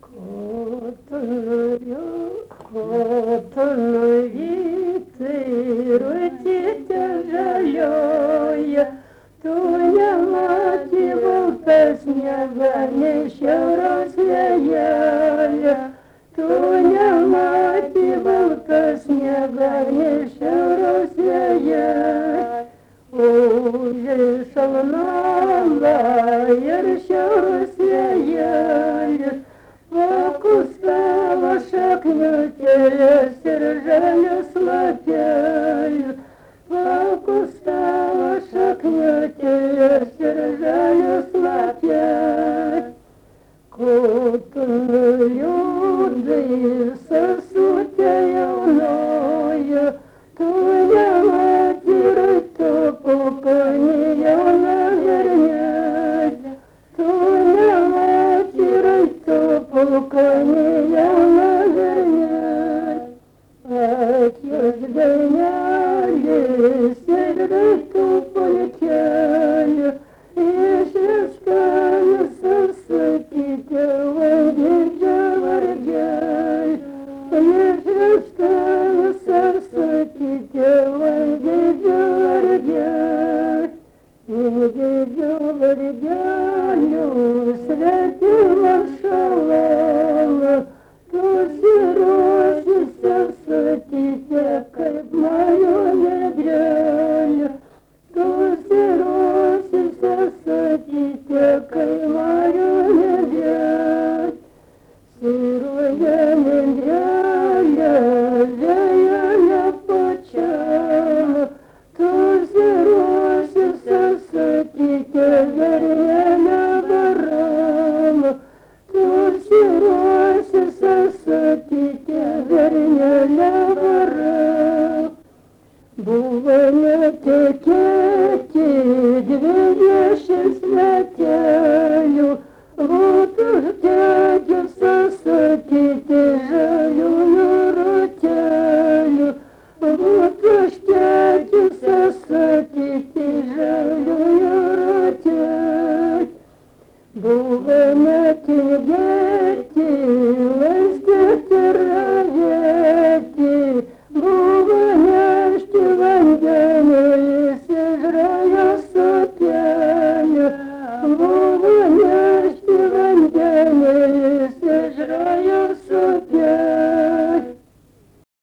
Котonu вітротіте жалює, ту нематі песня верне, що розвіяє, ту нематі песня верне, що розвіяє. Ой, шалнала, що розвіяє, покустала шакнутея, сержаля слабея, покустала шакнутея, сержаля слабея. Котну люди сосутея мною, твоя матери, то покойнее навернет, твоя матери, то покойнее навернет. Отец гоняли, сердцу полетели, и шишками сосыпите, войдите варгей, и шишками сосыпите, войдите варгей. Войдите варгею, святым шалом, то сирочи сосыпите, как мою недрянь, то сирочи сосыпите, как мою недрянь. Сироя недряня, зеяня почала, то сирочи сосыпите, верня барам, то сирочи сосыпите, верня барам. Буває текеті, дві віші святі,